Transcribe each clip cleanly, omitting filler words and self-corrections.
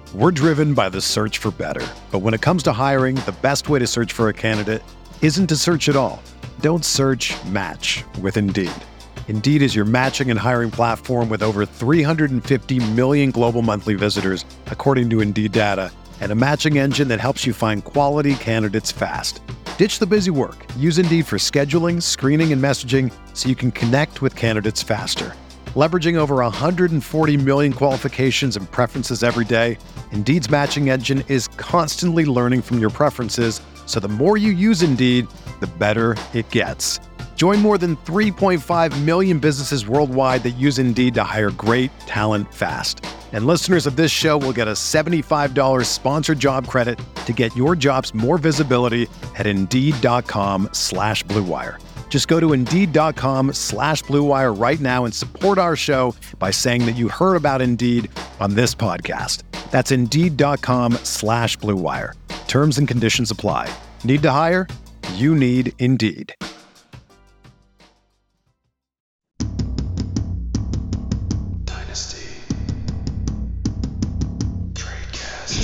We're driven by the search for better. But when it comes to hiring, the best way to search for a candidate isn't to search at all. Don't search, match with Indeed. Indeed is your matching and hiring platform with over 350 million global monthly visitors, according to Indeed data, and a matching engine that helps you find quality candidates fast. Ditch the busy work. Use Indeed for scheduling, screening, and messaging so you can connect with candidates faster. Leveraging over 140 million qualifications and preferences every day, Indeed's matching engine is constantly learning from your preferences, so the more you use Indeed, the better it gets. Join more than 3.5 million businesses worldwide that use Indeed to hire great talent fast. And listeners of this show will get a $75 sponsored job credit to get your jobs more visibility at Indeed.com/Blue Wire. Just go to Indeed.com/Blue Wire right now and support our show by saying that you heard about Indeed on this podcast. That's Indeed.com/Blue Wire. Terms and conditions apply. Need to hire? You need Indeed. Dynasty Tradecast.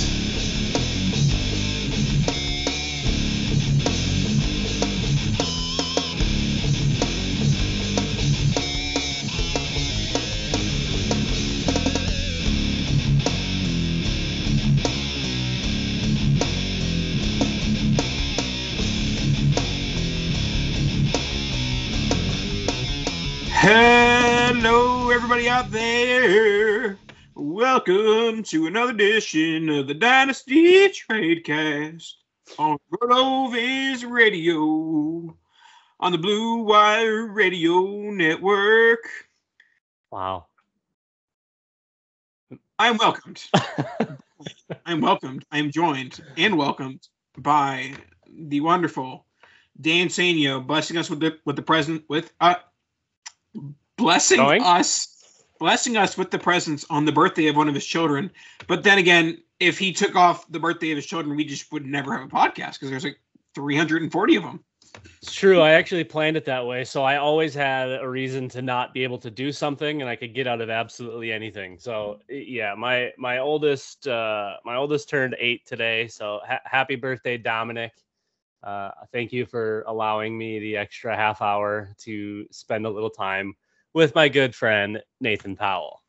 Hello, everybody out there. Welcome to another edition of the Dynasty Tradecast on RotoViz Radio on the Blue Wire Radio Network. Wow. I'm welcomed. I'm joined and welcomed by the wonderful Dan Sanyo, blessing us with the present blessing us with the presence on the birthday of one of his children. But then again, if he took off the birthday of his children, we just would never have a podcast because there's like 340 of them. It's true. I actually planned it that way. So I always had a reason to not be able to do something, and I could get out of absolutely anything. So yeah, my oldest turned 8 today. So happy birthday, Dominic. Thank you for allowing me the extra half hour to spend a little time with my good friend, Nathan Powell.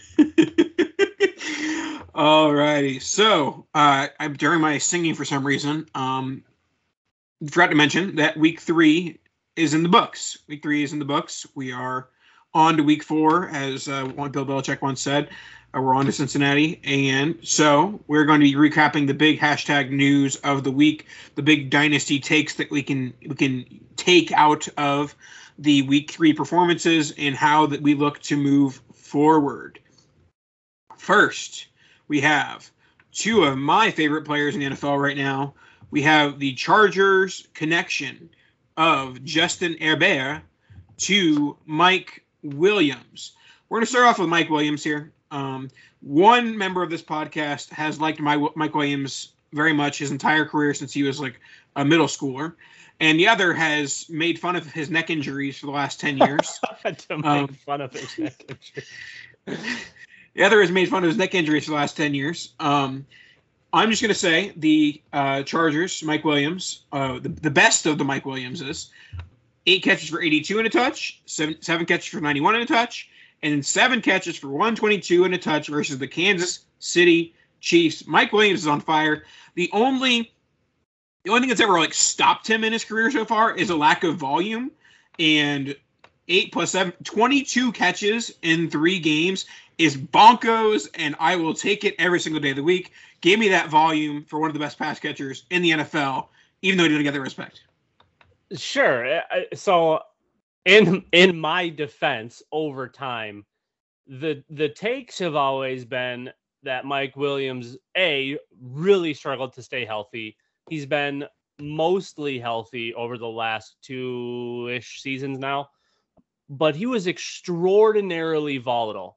All righty. So I'm during my singing for some reason, forgot to mention that week 3 is in the books. Week 3 is in the books. We are on to week 4, as Bill Belichick once said. We're on to Cincinnati. And so we're going to be recapping the big hashtag news of the week, the big dynasty takes that we can take out of the week 3 performances and how that we look to move forward. First, we have 2 of my favorite players in the NFL right now. We have the Chargers connection of Justin Herbert to Mike Williams. We're going to start off with Mike Williams here. One member of this podcast has liked Mike Williams very much his entire career since he was like a middle schooler. And the other has made fun of his neck injuries for the last 10 years. To make fun of his neck injuries. The other has made fun of his neck injuries for the last 10 years. I'm just going to say the Chargers, Mike Williams, the best of the Mike Williamses, 8 catches for 82 and a touch, 7 catches for 91 and a touch, and 7 catches for 122 and a touch versus the Kansas City Chiefs. Mike Williams is on fire. The only thing that's ever stopped him in his career so far is a lack of volume. And 8 + 7, 22 catches in 3 games is bonkos, and I will take it every single day of the week. Give me that volume for one of the best pass catchers in the NFL, even though he didn't get the respect. Sure. So in my defense, over time, the takes have always been that Mike Williams, really struggled to stay healthy. He's been mostly healthy over the last 2-ish seasons now, but he was extraordinarily volatile.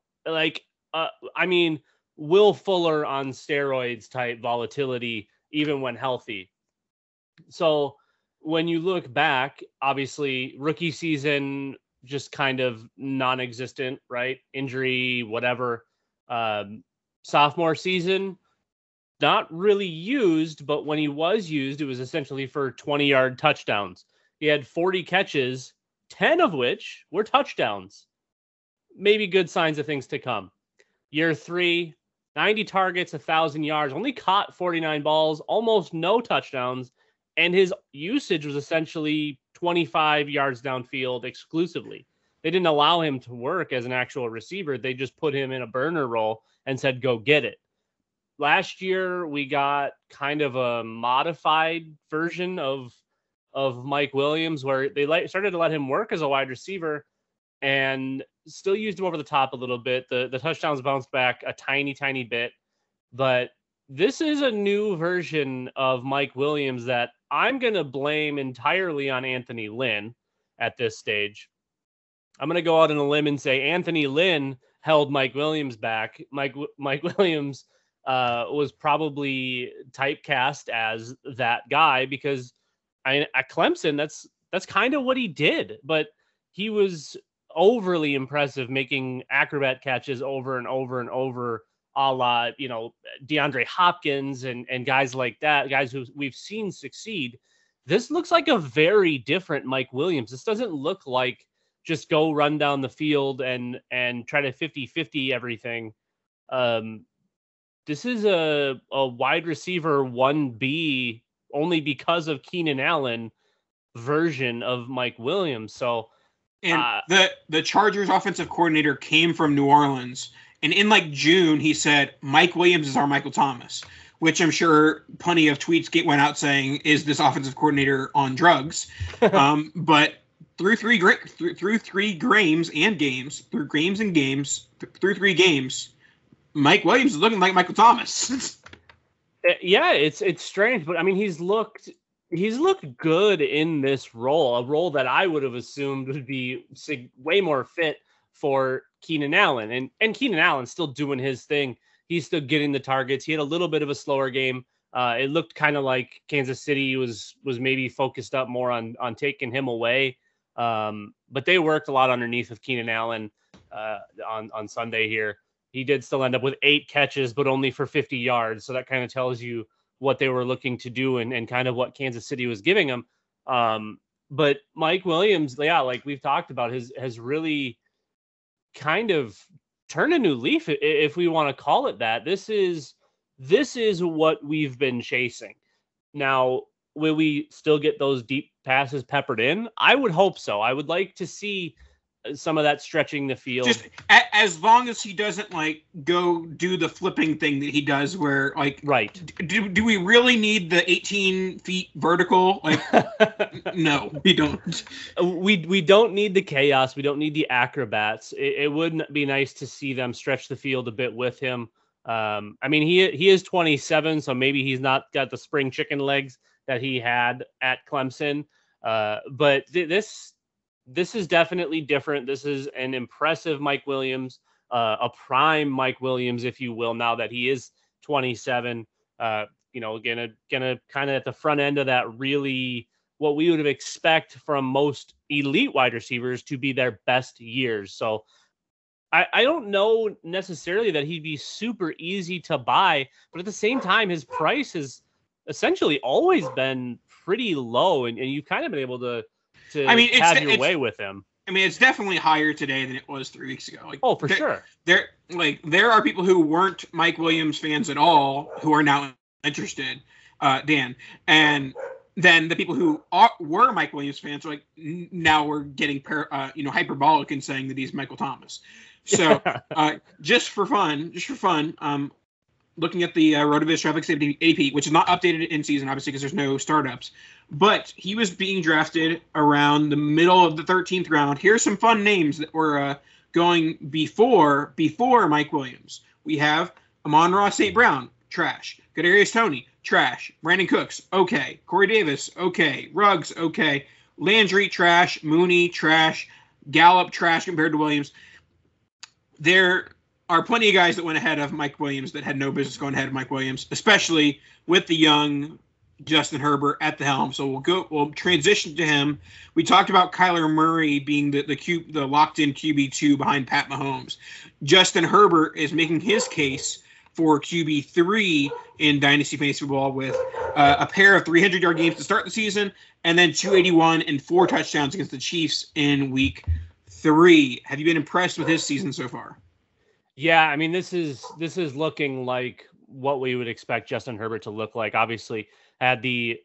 Will Fuller on steroids type volatility, even when healthy. So when you look back, obviously rookie season, just kind of non-existent, right? Injury, whatever. Sophomore season, not really used, but when he was used, it was essentially for 20-yard touchdowns. He had 40 catches, 10 of which were touchdowns. Maybe good signs of things to come. Year 3, 90 targets, 1,000 yards, only caught 49 balls, almost no touchdowns, and his usage was essentially 25 yards downfield exclusively. They didn't allow him to work as an actual receiver. They just put him in a burner role and said, go get it. Last year, we got kind of a modified version of Mike Williams where they started to let him work as a wide receiver and still used him over the top a little bit. The touchdowns bounced back a tiny bit. But this is a new version of Mike Williams that I'm going to blame entirely on Anthony Lynn at this stage. I'm going to go out on a limb and say Anthony Lynn held Mike Williams back. Mike Williams was probably typecast as that guy because at Clemson, that's kind of what he did. But he was overly impressive, making acrobat catches over and over and over, a la, DeAndre Hopkins and guys like that, guys who we've seen succeed. This looks like a very different Mike Williams. This doesn't look like just go run down the field and try to 50-50 everything. This is a wide receiver 1B only because of Keenan Allen version of Mike Williams. So, and the Chargers offensive coordinator came from New Orleans, and in June he said Mike Williams is our Michael Thomas, which I'm sure plenty of tweets went out saying, is this offensive coordinator on drugs? But through three games, Mike Williams is looking like Michael Thomas. Yeah, it's strange, but I mean, he's looked good in this role, a role that I would have assumed would be way more fit for Keenan Allen, and Keenan Allen's still doing his thing. He's still getting the targets. He had a little bit of a slower game. It looked kind of like Kansas City was maybe focused up more on taking him away. But they worked a lot underneath with Keenan Allen on Sunday here. He did still end up with 8 catches, but only for 50 yards. So that kind of tells you what they were looking to do and kind of what Kansas City was giving him. But Mike Williams, yeah, like we've talked about, has really kind of turned a new leaf, if we want to call it that. This is what we've been chasing. Now, will we still get those deep passes peppered in? I would hope so. I would like to see some of that stretching the field. Just as long as he doesn't go do the flipping thing that he does where right. Do we really need the 18 feet vertical? No, we don't. We don't need the chaos. We don't need the acrobats. It would be nice to see them stretch the field a bit with him. I mean, he is 27, so maybe he's not got the spring chicken legs that he had at Clemson. But this is definitely different. This is an impressive Mike Williams, a prime Mike Williams, if you will, now that he is 27. Gonna kind of at the front end of that, really what we would expect from most elite wide receivers to be their best years. So I don't know necessarily that he'd be super easy to buy, but at the same time, his price has essentially always been pretty low, and you've kind of been able to have your way with him. I mean, it's definitely higher today than it was 3 weeks ago. For sure. There are people who weren't Mike Williams fans at all who are now interested, Dan, and then the people who were Mike Williams fans are now we're getting hyperbolic and saying that he's Michael Thomas. So just for fun, looking at the RotoViz Traffic Safety AP, which is not updated in season, obviously, because there's no startups. But he was being drafted around the middle of the 13th round. Here's some fun names that were going before Mike Williams. We have Amon-Ra St. Brown, trash. Kadarius Toney, trash. Brandon Cooks, okay. Corey Davis, okay. Ruggs, okay. Landry, trash. Mooney, trash. Gallup, trash compared to Williams. There are plenty of guys that went ahead of Mike Williams that had no business going ahead of Mike Williams, especially with the young Justin Herbert at the helm. So we'll transition to him. We talked about Kyler Murray being the locked in QB2 behind Pat Mahomes. Justin Herbert is making his case for QB3 in Dynasty Fantasy Football with a pair of 300-yard games to start the season, and then 281 and 4 touchdowns against the Chiefs in Week 3. Have you been impressed with his season so far? Yeah, I mean, this is looking like what we would expect Justin Herbert to look like. Obviously, had the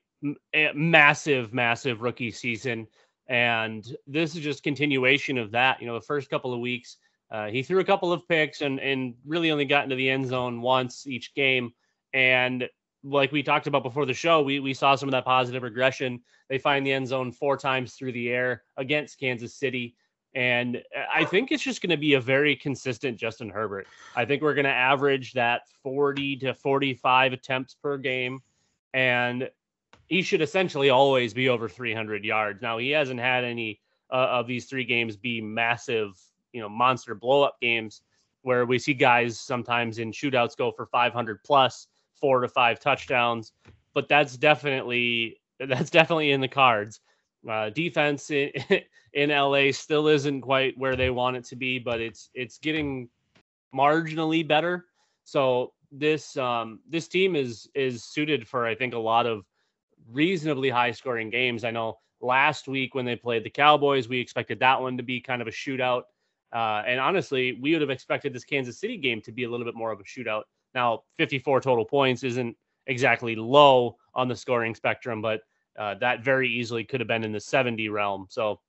massive rookie season, and this is just continuation of that. You know, the first couple of weeks, he threw a couple of picks and really only got into the end zone once each game. And like we talked about before the show, we saw some of that positive regression. They find the end zone 4 times through the air against Kansas City. And I think it's just going to be a very consistent Justin Herbert. I think we're going to average that 40 to 45 attempts per game. And he should essentially always be over 300 yards. Now, he hasn't had any of these 3 games be massive, monster blow-up games where we see guys sometimes in shootouts go for 500 plus, 4 to 5 touchdowns. But that's definitely in the cards. Defense in LA still isn't quite where they want it to be, but it's getting marginally better. So this team is suited for, I think, a lot of reasonably high scoring games. I know last week when they played the Cowboys, we expected that one to be kind of a shootout. And honestly, we would have expected this Kansas City game to be a little bit more of a shootout. Now, 54 total points isn't exactly low on the scoring spectrum, but that very easily could have been in the 70 realm. So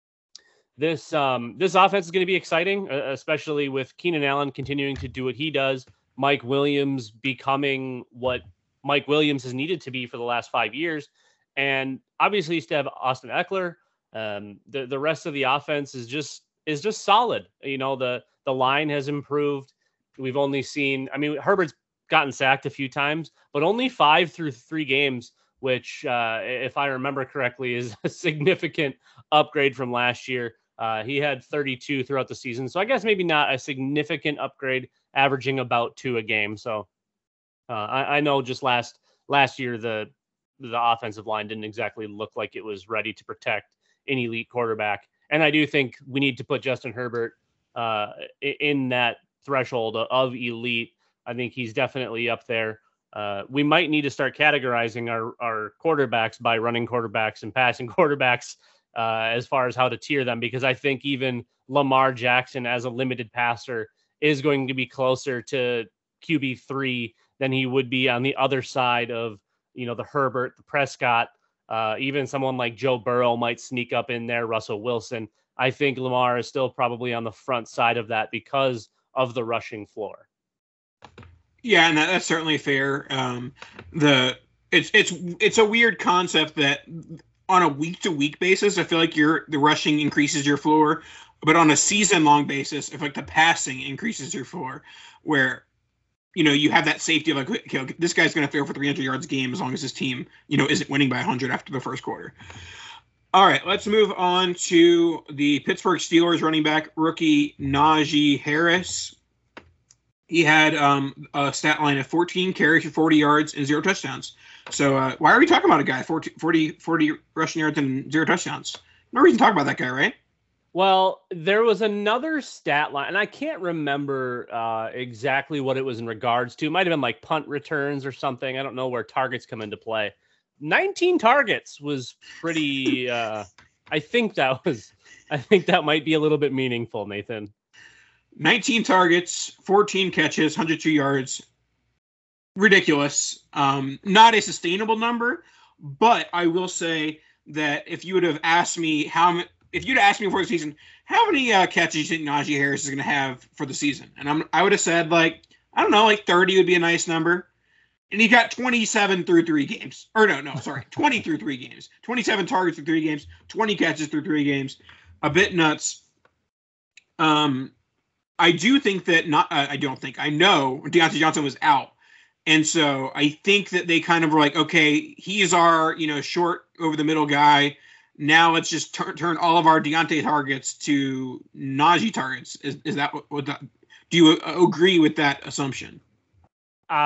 this offense is going to be exciting, especially with Keenan Allen continuing to do what he does. Mike Williams becoming what Mike Williams has needed to be for the last 5 years. And obviously you still have Austin Eckler. The rest of the offense is just solid. The line has improved. We've only seen, Herbert's gotten sacked a few times, but only 5 through 3 games, which, if I remember correctly, is a significant upgrade from last year. He had 32 throughout the season, so I guess maybe not a significant upgrade, averaging about 2 a game. So I know just last year the offensive line didn't exactly look like it was ready to protect an elite quarterback, and I do think we need to put Justin Herbert in that threshold of elite. I think he's definitely up there. We might need to start categorizing our quarterbacks by running quarterbacks and passing quarterbacks as far as how to tier them, because I think even Lamar Jackson as a limited passer is going to be closer to QB3 than he would be on the other side of, the Herbert, the Prescott, even someone like Joe Burrow might sneak up in there, Russell Wilson. I think Lamar is still probably on the front side of that because of the rushing floor. Yeah, and that's certainly fair. It's a weird concept that on a week-to-week basis, I feel like the rushing increases your floor, but on a season-long basis, if like the passing increases your floor, where you have that safety of like, okay, this guy's going to throw for 300 yards a game as long as his team isn't winning by 100 after the first quarter. All right, let's move on to the Pittsburgh Steelers running back rookie Najee Harris. He had a stat line of 14 carries for 40 yards and 0 touchdowns. So why are we talking about a guy 40 rushing yards and 0 touchdowns? No reason to talk about that guy, right? Well, there was another stat line, and I can't remember exactly what it was in regards to. It might have been like punt returns or something. I don't know where targets come into play. 19 targets was pretty. I think that might be a little bit meaningful, Nathan. 19 targets, 14 catches, 102 yards. Ridiculous. Not a sustainable number, but I will say that if you would have asked me before the season, how many catches do you think Najee Harris is going to have for the season? And I would have said like 30 would be a nice number. And he got 27 through 3 games. Or no, sorry, 20 through 3 games. 27 targets through 3 games, 20 catches through 3 games. A bit nuts. I do think that I know Deontay Johnson was out. And so I think that they kind of were like, okay, he's our, short over the middle guy. Now let's just turn all of our Deontay targets to Najee targets. Is that what that, do you agree with that assumption?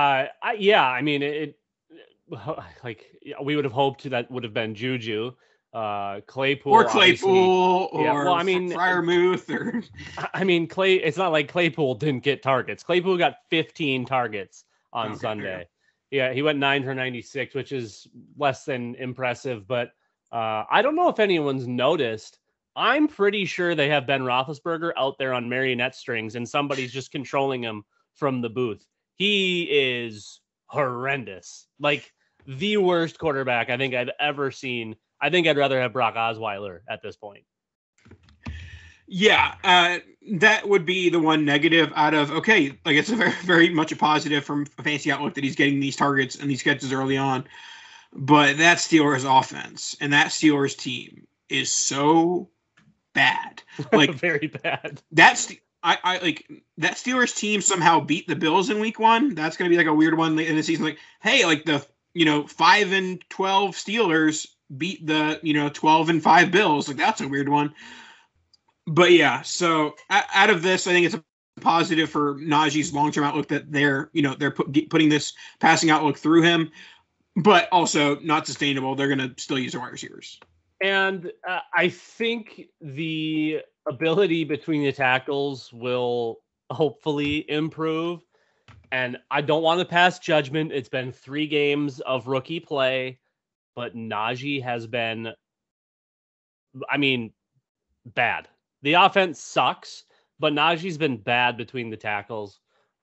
Yeah, I mean, we would have hoped that would have been Juju. Claypool or Freiermuth, or It's not like Claypool didn't get targets. Claypool got 15 targets on Sunday. Yeah, he went 9 for 96, which is less than impressive. But I don't know if anyone's noticed. I'm pretty sure they have Ben Roethlisberger out there on marionette strings, and somebody's just controlling him from the booth. He is horrendous. Like, the worst quarterback I think I've ever seen. I think I'd rather have Brock Osweiler at this point. Yeah, that would be the one negative out of, okay, like it's a very, very much a positive from a fantasy outlook that he's getting these targets and these catches early on. But that Steelers offense and that Steelers team is so bad. Like very bad. I like that Steelers team somehow beat the Bills in week 1. That's going to be like a weird one in the season. Like, hey, like the 5-12 Steelers beat the 12-5 Bills. Like, that's a weird one. But yeah, so out of this, I think it's a positive for Najee's long-term outlook that they're putting this passing outlook through him, but also not sustainable. They're going to still use their wide receivers. And I think the ability between the tackles will hopefully improve. And I don't want to pass judgment. It's been 3 games of rookie play, but Najee has been, bad. The offense sucks, but Najee's been bad between the tackles.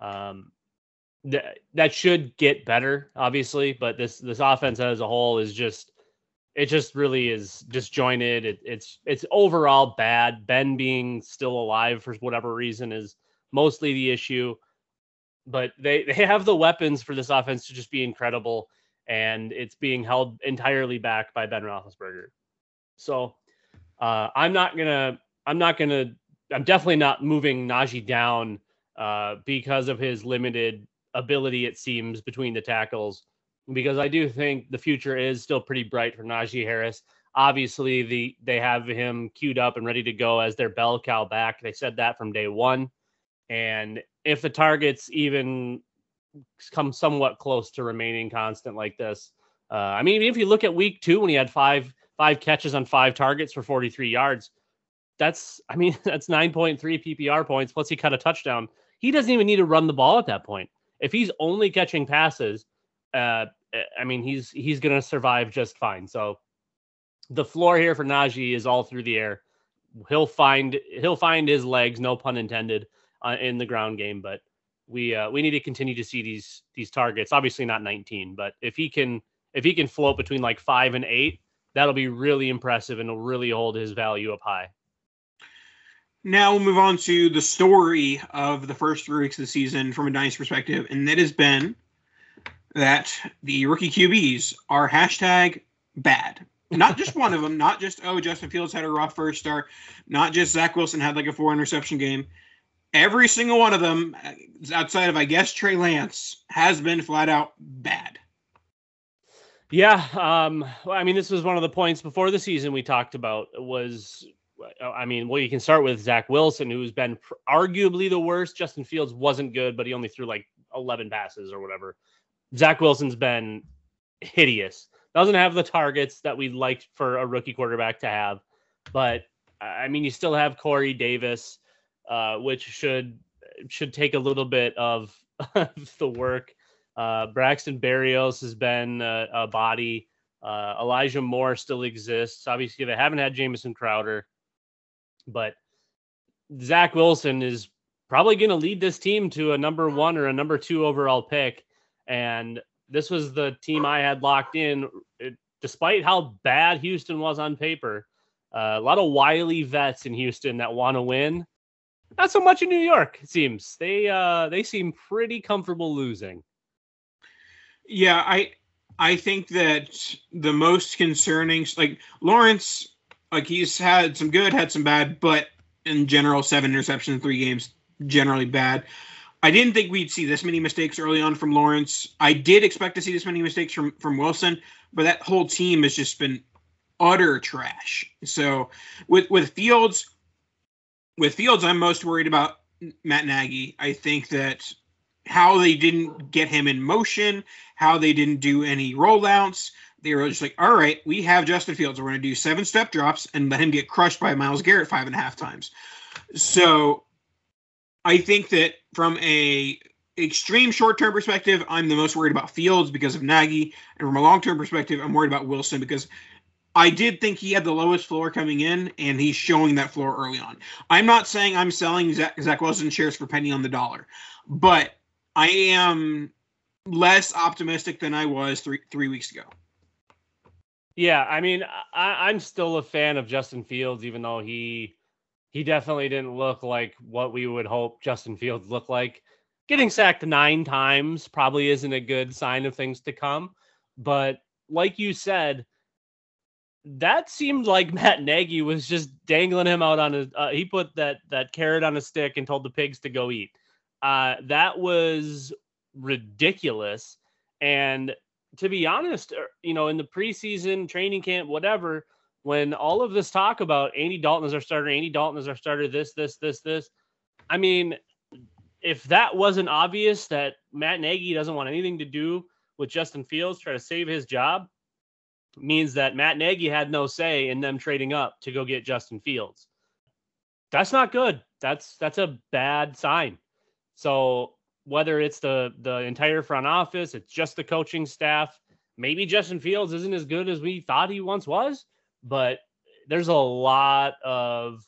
That should get better, obviously, but this offense as a whole is just really is disjointed. It's overall bad. Ben being still alive for whatever reason is mostly the issue, but they have the weapons for this offense to just be incredible, and it's being held entirely back by Ben Roethlisberger. So I'm definitely not moving Najee down because of his limited ability, it seems, between the tackles, because I do think the future is still pretty bright for Najee Harris. Obviously, they have him queued up and ready to go as their bell cow back. They said that from day one. And if the targets even come somewhat close to remaining constant like this, if you look at week 2 when he had five catches on 5 targets for 43 yards, that's 9.3 PPR points, plus he cut a touchdown. He doesn't even need to run the ball at that point. If he's only catching passes, he's going to survive just fine. So the floor here for Najee is all through the air. He'll find his legs, no pun intended, in the ground game. But we need to continue to see these targets. Obviously not 19, but if he can float between like 5 and 8, that'll be really impressive and will really hold his value up high. Now we'll move on to the story of the first 3 weeks of the season from a Dynasty perspective, and that has been that the rookie QBs are #bad. Not just one of them, not just, Justin Fields had a rough first start, not just Zach Wilson had like a 4-interception game. Every single one of them, outside of, I guess, Trey Lance, has been flat out bad. Yeah, this was one of the points before the season we talked about was, you can start with Zach Wilson, who's been arguably the worst. Justin Fields wasn't good, but he only threw like 11 passes or whatever. Zach Wilson's been hideous. Doesn't have the targets that we'd like for a rookie quarterback to have. But, you still have Corey Davis, which should take a little bit of the work. Braxton Berrios has been a body. Elijah Moore still exists. Obviously, they haven't had Jamison Crowder. But Zach Wilson is probably going to lead this team to a number 1 or a number 2 overall pick. And this was the team I had locked in, despite how bad Houston was on paper. A lot of wily vets in Houston that want to win. Not so much in New York, it seems. They seem pretty comfortable losing. Yeah, I think that the most concerning, like Lawrence, like he's had some good, had some bad, but in general, 7 interceptions in 3 games, generally bad. I didn't think we'd see this many mistakes early on from Lawrence. I did expect to see this many mistakes from Wilson, but that whole team has just been utter trash. So with Fields, I'm most worried about Matt Nagy. I think that how they didn't get him in motion, how they didn't do any rollouts, they were just like, all right, we have Justin Fields. We're going to do 7-step drops and let him get crushed by Myles Garrett 5.5 times. So I think that from a extreme short-term perspective, I'm the most worried about Fields because of Nagy. And from a long-term perspective, I'm worried about Wilson because I did think he had the lowest floor coming in, and he's showing that floor early on. I'm not saying I'm selling Zach Wilson shares for penny on the dollar, but I am less optimistic than I was three weeks ago. Yeah, I mean, I'm still a fan of Justin Fields, even though he definitely didn't look like what we would hope Justin Fields looked like. Getting sacked 9 times probably isn't a good sign of things to come. But like you said, that seemed like Matt Nagy was just dangling him out on his. He put that carrot on a stick and told the pigs to go eat. That was ridiculous. And to be honest, in the preseason, training camp, whatever, when all of this talk about Andy Dalton as our starter, this. I mean, if that wasn't obvious that Matt Nagy doesn't want anything to do with Justin Fields, try to save his job, means that Matt Nagy had no say in them trading up to go get Justin Fields. That's not good. That's a bad sign. So whether it's the entire front office, it's just the coaching staff, maybe Justin Fields isn't as good as we thought he once was, but there's a lot of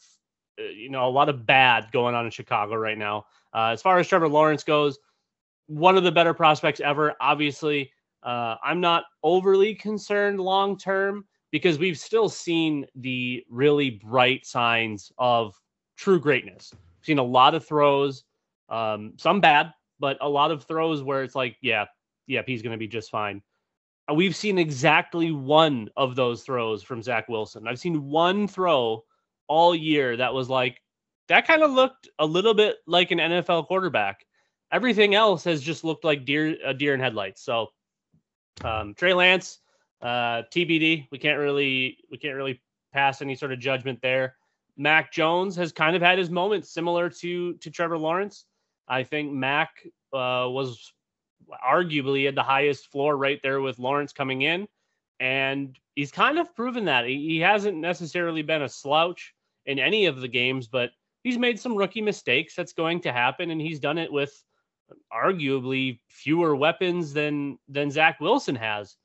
bad going on in Chicago right now. As far as Trevor Lawrence goes, one of the better prospects ever, obviously. I'm not overly concerned long-term because we've still seen the really bright signs of true greatness. We've seen a lot of throws, some bad, but a lot of throws where it's like, yeah, he's going to be just fine. We've seen exactly one of those throws from Zach Wilson. I've seen one throw all year that was like, that kind of looked a little bit like an NFL quarterback. Everything else has just looked like a deer in headlights. So Trey Lance, TBD. We can't really pass any sort of judgment there. Mac Jones has kind of had his moments similar to Trevor Lawrence. I think Mac was arguably at the highest floor right there with Lawrence coming in, and he's kind of proven that. He hasn't necessarily been a slouch in any of the games, but he's made some rookie mistakes. That's going to happen, and he's done it with arguably fewer weapons than Zach Wilson has.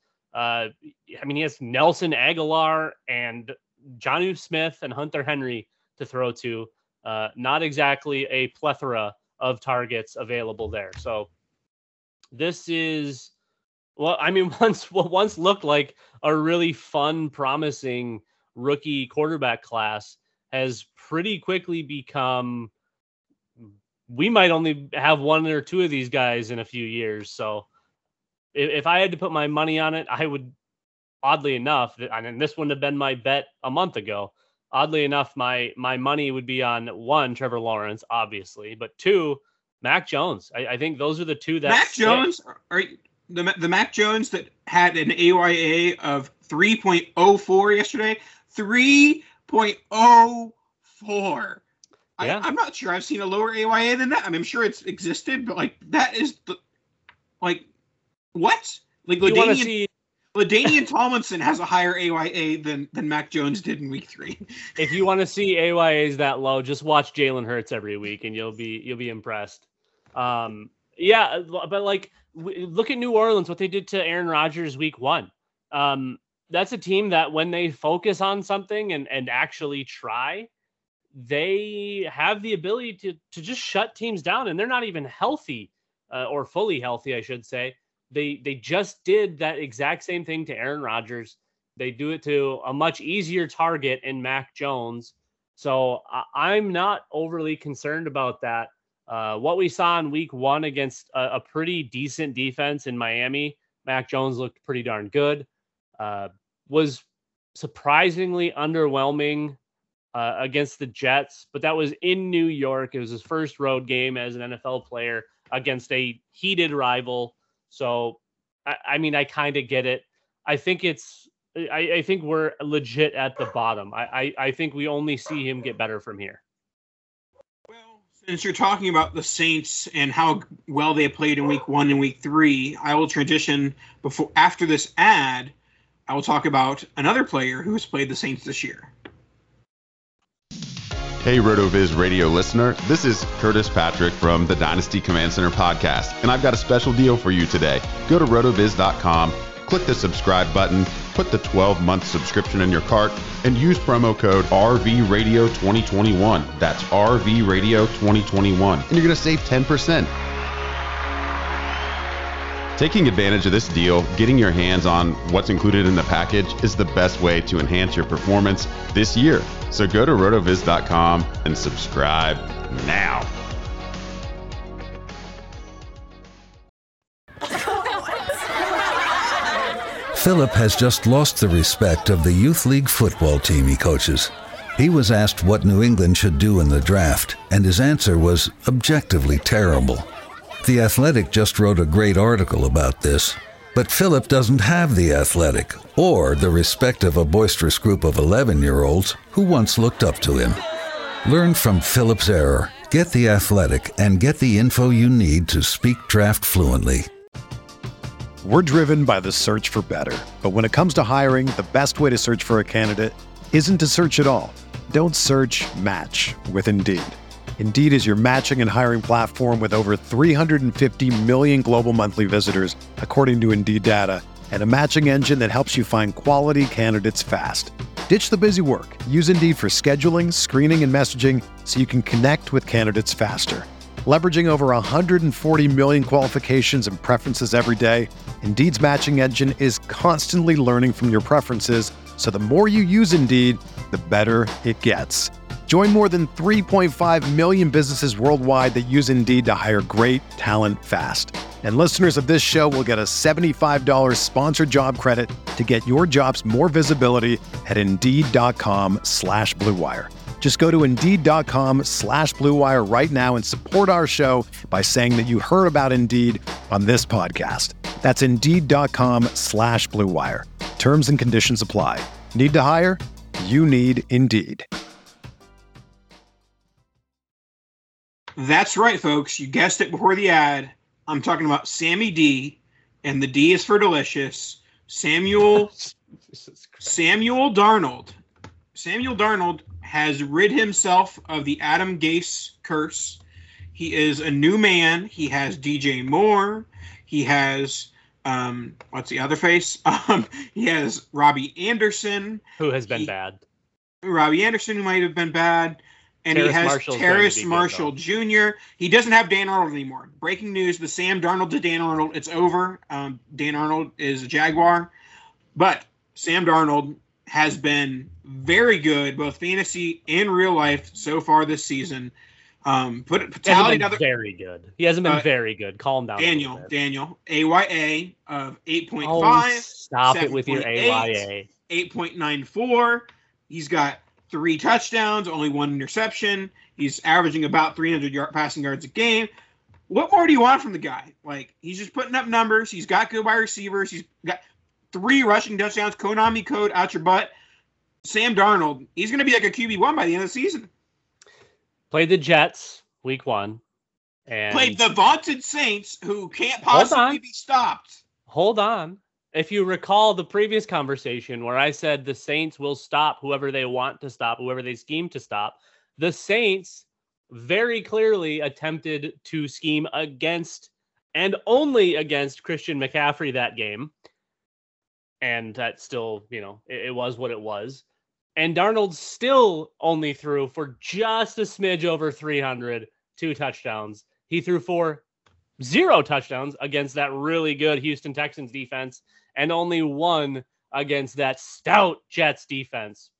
He has Nelson Aguilar and Jonnu Smith and Hunter Henry to throw to. Not exactly a plethora of targets available there. So this is once looked like a really fun, promising rookie quarterback class has pretty quickly become, we might only have 1 or 2 of these guys in a few years. So if I had to put my money on it, I would, oddly enough, and this wouldn't have been my bet a month ago. Oddly enough, my money would be on 1, Trevor Lawrence, obviously, but 2, Mac Jones. I think those are the 2 that Mac Jones, the Mac Jones that had an AYA of 3.04 yesterday, 3.04. Yeah. I'm not sure I've seen a lower AYA than that. I'm sure it's existed, but that is what? LaDainian Tomlinson has a higher AYA than Mac Jones did in week 3. If you want to see AYAs that low, just watch Jalen Hurts every week and you'll be impressed. But look at New Orleans, what they did to Aaron Rodgers week 1. That's a team that when they focus on something and actually try, they have the ability to just shut teams down, and they're not even healthy or fully healthy, I should say. They just did that exact same thing to Aaron Rodgers. They do it to a much easier target in Mac Jones. So I'm not overly concerned about that. What we saw in week 1 against a pretty decent defense in Miami, Mac Jones looked pretty darn good. Was surprisingly underwhelming against the Jets, but that was in New York. It was his first road game as an NFL player against a heated rival. So, I kind of get it. I think I think we're legit at the bottom. I think we only see him get better from here. Well, since you're talking about the Saints and how well they played in week 1 and week 3, I will transition after this ad. I will talk about another player who has played the Saints this year. Hey, RotoViz radio listener. This is Curtis Patrick from the Dynasty Command Center podcast, and I've got a special deal for you today. Go to rotoviz.com, click the subscribe button, put the 12-month subscription in your cart, and use promo code RVRadio2021. That's RVRadio2021, and you're going to save 10%. Taking advantage of this deal, getting your hands on what's included in the package is the best way to enhance your performance this year. So go to rotoviz.com and subscribe now. Philip has just lost the respect of the youth league football team he coaches. He was asked what New England should do in the draft, and his answer was objectively terrible. The Athletic just wrote a great article about this, but Philip doesn't have The Athletic or the respect of a boisterous group of 11-year-olds who once looked up to him. Learn from Philip's error, get The Athletic, and get the info you need to speak draft fluently. We're driven by the search for better. But when it comes to hiring, the best way to search for a candidate isn't to search at all. Don't search, match with Indeed. Indeed is your matching and hiring platform with over 350 million global monthly visitors, according to Indeed data, and a matching engine that helps you find quality candidates fast. Ditch the busy work. Use Indeed for scheduling, screening, and messaging so you can connect with candidates faster. Leveraging over 140 million qualifications and preferences every day, Indeed's matching engine is constantly learning from your preferences, so the more you use Indeed, the better it gets. Join more than 3.5 million businesses worldwide that use Indeed to hire great talent fast. And listeners of this show will get a $75 sponsored job credit to get your jobs more visibility at Indeed.com/Blue Wire. Just go to Indeed.com/Blue Wire right now and support our show by saying that you heard about Indeed on this podcast. That's Indeed.com/Blue Wire. Terms and conditions apply. Need to hire? You need Indeed. That's right, folks. You guessed it before the ad. I'm talking about Sammy D, and the D is for delicious. Samuel Darnold. Samuel Darnold has rid himself of the Adam Gase curse. He is a new man. He has DJ Moore. He has what's the other face? He has Robbie Anderson, who has been bad. Robbie Anderson, who might have been bad. And he has Terrace Marshall Jr. He doesn't have Dan Arnold anymore. Breaking news, the Sam Darnold to Dan Arnold, it's over. Dan Arnold is a Jaguar. But Sam Darnold has been very good, both fantasy and real life, so far this season. Very good. He hasn't been very good. Calm down. Daniel, AYA of 8.5. Oh, stop it with your AYA. 8.94. He's got 3 touchdowns, only 1 interception. He's averaging about 300 passing yards a game. What more do you want from the guy? Like, he's just putting up numbers. He's got good wide receivers. He's got 3 rushing touchdowns. Konami code out your butt. Sam Darnold, he's going to be like a QB1 by the end of the season. Played the Jets week 1. And played the vaunted Saints, who can't possibly be stopped. Hold on. If you recall the previous conversation where I said the Saints will stop whoever they want to stop, whoever they scheme to stop, the Saints very clearly attempted to scheme against and only against Christian McCaffrey that game. And that still, it was what it was. And Darnold still only threw for just a smidge over 300, 2 touchdowns. He threw for 0 touchdowns against that really good Houston Texans defense, and only 1 against that stout Jets defense.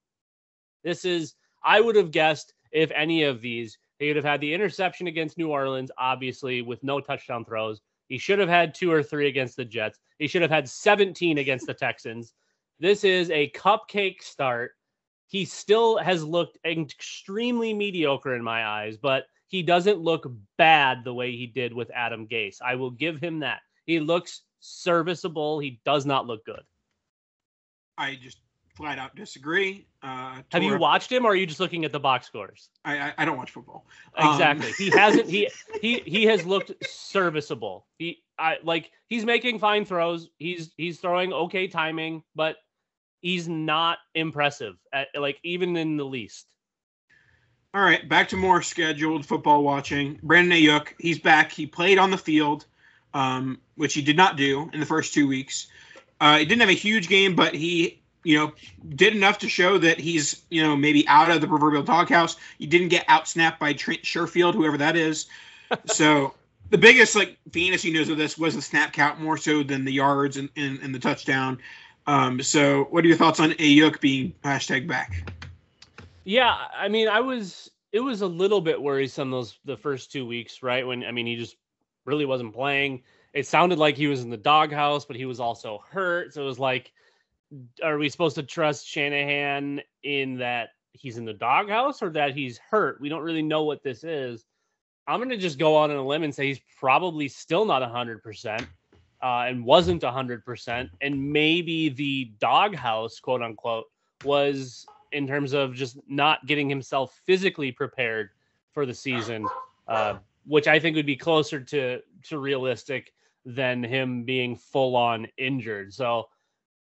I would have guessed if any of these, he would have had the interception against New Orleans, obviously, with no touchdown throws. He should have had 2 or 3 against the Jets. He should have had 17 against the Texans. This is a cupcake start. He still has looked extremely mediocre in my eyes, but he doesn't look bad the way he did with Adam Gase. I will give him that. He looks serviceable. He does not look good. I just flat out disagree. Have you watched him, or are you just looking at the box scores? I don't watch football. Exactly. He hasn't. He has looked serviceable. He's making fine throws. He's throwing okay timing, but he's not impressive, even in the least. All right, back to more scheduled football watching. Brandon Ayuk, he's back. He played on the field, which he did not do in the first 2 weeks. He didn't have a huge game, but he, did enough to show that he's, maybe out of the proverbial doghouse. He didn't get out-snapped by Trent Sherfield, whoever that is. So the biggest, fantasy news of this was the snap count more so than the yards and the touchdown. So what are your thoughts on Ayuk being #back? Yeah, I mean, it was a little bit worrisome the first 2 weeks, right? He just really wasn't playing. It sounded like he was in the doghouse, but he was also hurt. So it was like, are we supposed to trust Shanahan in that he's in the doghouse or that he's hurt? We don't really know what this is. I'm going to just go on a limb and say he's probably still not 100% and wasn't 100%. And maybe the doghouse, quote unquote, was in terms of just not getting himself physically prepared for the season, which I think would be closer to realistic than him being full on injured. So,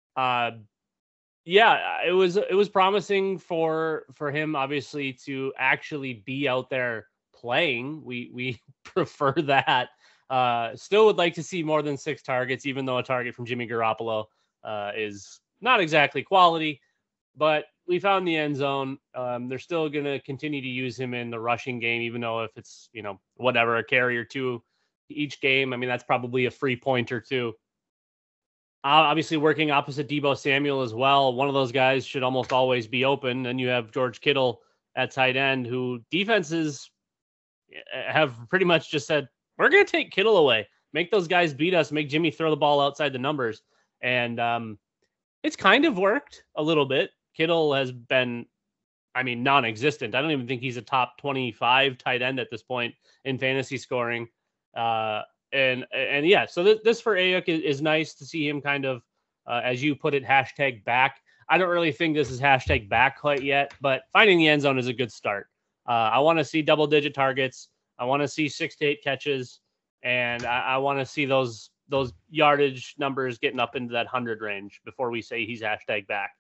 it was promising for him, obviously, to actually be out there playing. We prefer that. Still would like to see more than 6 targets, even though a target from Jimmy Garoppolo is not exactly quality, but we found the end zone. They're still going to continue to use him in the rushing game, even though if it's, a carry or 2 each game, that's probably a free point or 2. Obviously working opposite Deebo Samuel as well. One of those guys should almost always be open. And you have George Kittle at tight end, who defenses have pretty much just said, we're going to take Kittle away, make those guys beat us, make Jimmy throw the ball outside the numbers. And it's kind of worked a little bit. Kittle has been, non-existent. I don't even think he's a top 25 tight end at this point in fantasy scoring. So this for Ayuk is nice to see him kind of, as you put it, #back. I don't really think this is #back quite yet, but finding the end zone is a good start. I want to see double-digit targets. I want to see 6 to 8 catches, and I want to see those yardage numbers getting up into that 100 range before we say he's #back.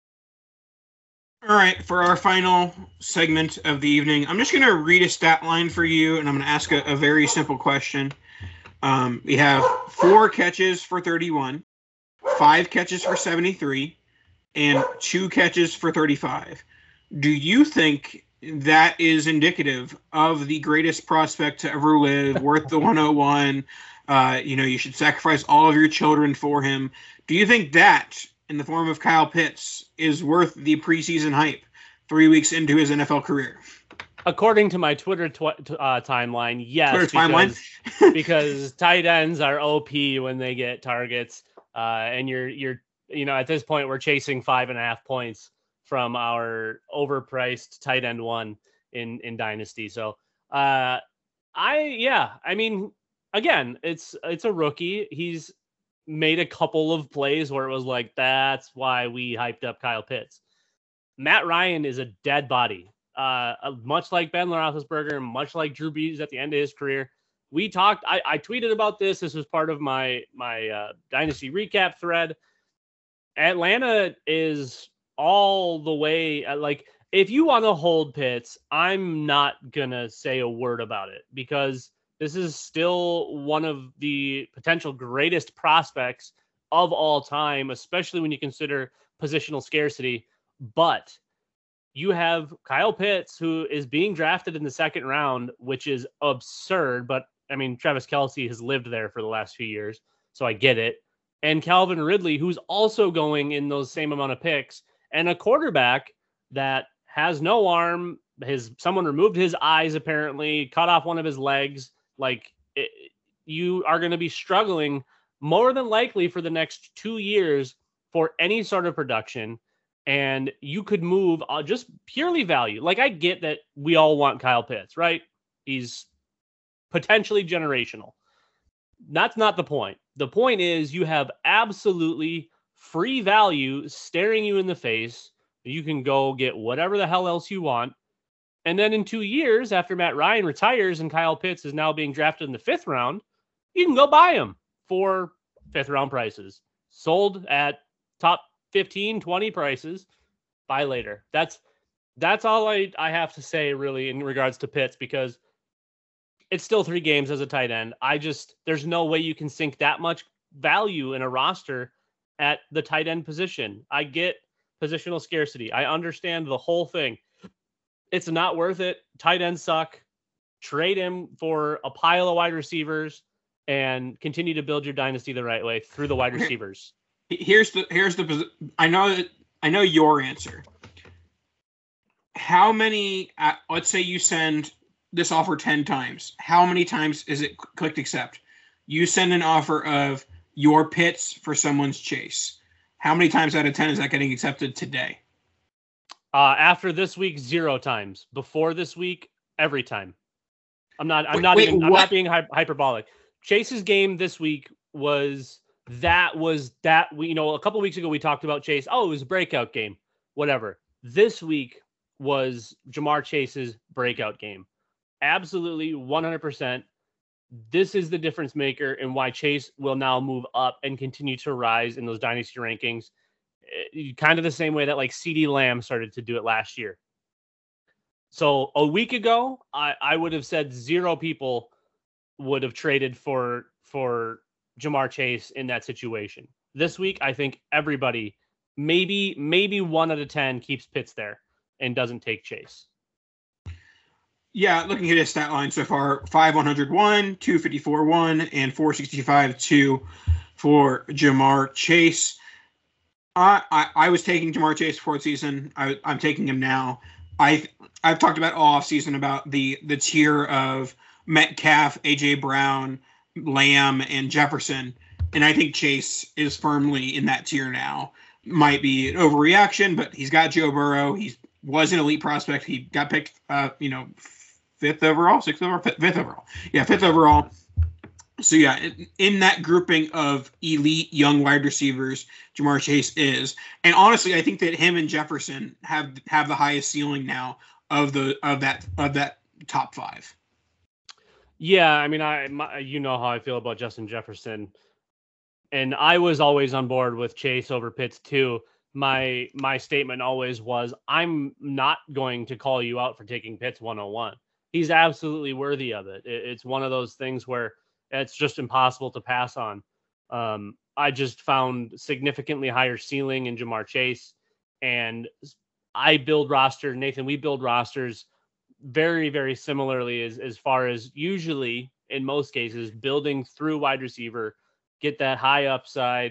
All right, for our final segment of the evening, I'm just going to read a stat line for you, and I'm going to ask a very simple question. We have 4 catches for 31, 5 catches for 73, and 2 catches for 35. Do you think that is indicative of the greatest prospect to ever live, worth the 101? You should sacrifice all of your children for him. Do you think that, in the form of Kyle Pitts, is worth the preseason hype 3 weeks into his NFL career? According to my Twitter timeline, yes. Twitter timeline? Because tight ends are OP when they get targets, and you're at this point we're chasing 5.5 points from our overpriced tight end 1 in Dynasty. So, again, it's a rookie. He's made a couple of plays where it was like, that's why we hyped up Kyle Pitts. Matt Ryan is a dead body. Much like Ben Roethlisberger, much like Drew Brees at the end of his career. We talked, I tweeted about this. This was part of my Dynasty recap thread. Atlanta is all the way, if you want to hold Pitts, I'm not going to say a word about it, because this is still one of the potential greatest prospects of all time, especially when you consider positional scarcity. But you have Kyle Pitts, who is being drafted in the 2nd round, which is absurd. But Travis Kelce has lived there for the last few years, so I get it. And Calvin Ridley, who's also going in those same amount of picks, and a quarterback that has no arm. Someone removed his eyes, apparently, cut off one of his legs. You are going to be struggling more than likely for the next 2 years for any sort of production. And you could move just purely value. I get that we all want Kyle Pitts, right? He's potentially generational. That's not the point. The point is you have absolutely free value staring you in the face. You can go get whatever the hell else you want. And then in 2 years, after Matt Ryan retires and Kyle Pitts is now being drafted in the 5th round, you can go buy him for 5th round prices. Sold at top 15, 20 prices. Buy later. That's all I have to say really in regards to Pitts, because it's still 3 games as a tight end. There's no way you can sink that much value in a roster at the tight end position. I get positional scarcity. I understand the whole thing. It's not worth it. Tight ends suck. Trade him for a pile of wide receivers and continue to build your dynasty the right way through the wide receivers. Here's the I know your answer. How many, let's say you send this offer 10 times. How many times is it clicked accept? You send an offer of your Pitts for someone's Chase. How many times out of 10 is that getting accepted today? After this week, 0 times. Before this week, every time. I'm not being hyperbolic. Chase's game this week was that we, a couple weeks ago we talked about Chase. Oh, it was a breakout game. Whatever. This week was Ja'Marr Chase's breakout game. Absolutely 100%. This is the difference maker in why Chase will now move up and continue to rise in those dynasty rankings. Kind of the same way that like CeeDee Lamb started to do it last year. So a week ago, I would have said 0 people would have traded for Ja'Marr Chase in that situation. This week, I think everybody, maybe 1 out of 10 keeps Pitts there and doesn't take Chase. Yeah, looking at his stat line so far, 5-101, 254-1, and 465-2 for Ja'Marr Chase. I was taking Ja'Marr Chase before the season. I'm taking him now. I've talked about all offseason about the tier of Metcalf, A.J. Brown, Lamb, and Jefferson, and I think Chase is firmly in that tier now. Might be an overreaction, but he's got Joe Burrow. He was an elite prospect. He got picked, 5th overall. Yeah, 5th overall. So yeah, in that grouping of elite young wide receivers, Ja'Marr Chase is. And honestly, I think that him and Jefferson have the highest ceiling now of that top 5. Yeah, I mean, you know how I feel about Justin Jefferson, and I was always on board with Chase over Pitts too. My statement always was, I'm not going to call you out for taking Pitts 101. He's absolutely worthy of it. It's one of those things where it's just impossible to pass on. I just found significantly higher ceiling in Ja'Marr Chase, and we build rosters very, very similarly as far as usually in most cases building through wide receiver, get that high upside,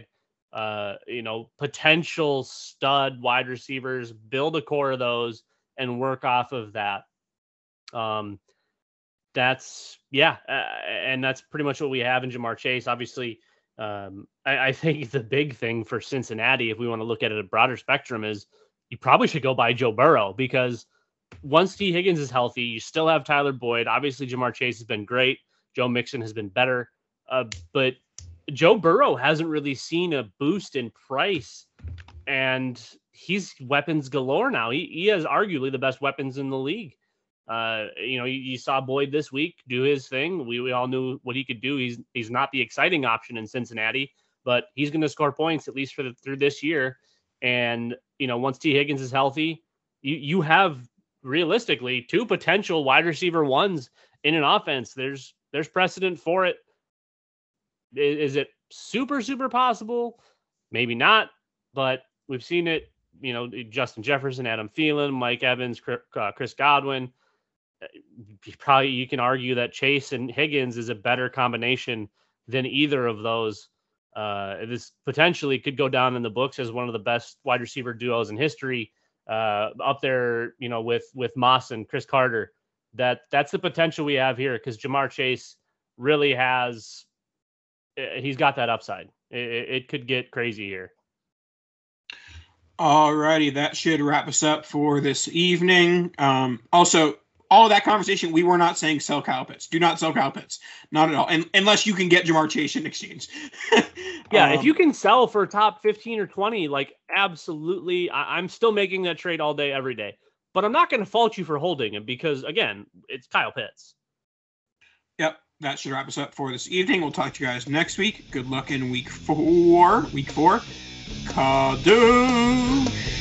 potential stud wide receivers, build a core of those and work off of that. And that's pretty much what we have in Ja'Marr Chase. Obviously, I think the big thing for Cincinnati, if we want to look at it a broader spectrum, is you probably should go buy Joe Burrow, because once T. Higgins is healthy, you still have Tyler Boyd. Obviously, Ja'Marr Chase has been great. Joe Mixon has been better. But Joe Burrow hasn't really seen a boost in price, and he's weapons galore now. He has arguably the best weapons in the league. You saw Boyd this week do his thing. We all knew what he could do. He's not the exciting option in Cincinnati, but he's going to score points at least through this year. And once T. Higgins is healthy, you have realistically 2 potential wide receiver ones in an offense. There's precedent for it. Is it super, super possible? Maybe not, but we've seen it. Justin Jefferson, Adam Thielen, Mike Evans, Chris Godwin. You can argue that Chase and Higgins is a better combination than either of those. This potentially could go down in the books as one of the best wide receiver duos in history, up there, with Moss and Chris Carter. That's the potential we have here, because Ja'Marr Chase really he's got that upside. It could get crazy here. Alrighty, that should wrap us up for this evening. Also, all that conversation, we were not saying sell Kyle Pitts. Do not sell Kyle Pitts. Not at all. And unless you can get Ja'Marr Chase in exchange. Yeah, if you can sell for top 15 or 20, absolutely. I'm still making that trade all day, every day. But I'm not going to fault you for holding him because, again, it's Kyle Pitts. Yep, that should wrap us up for this evening. We'll talk to you guys next week. Good luck in week 4. Kadoosh.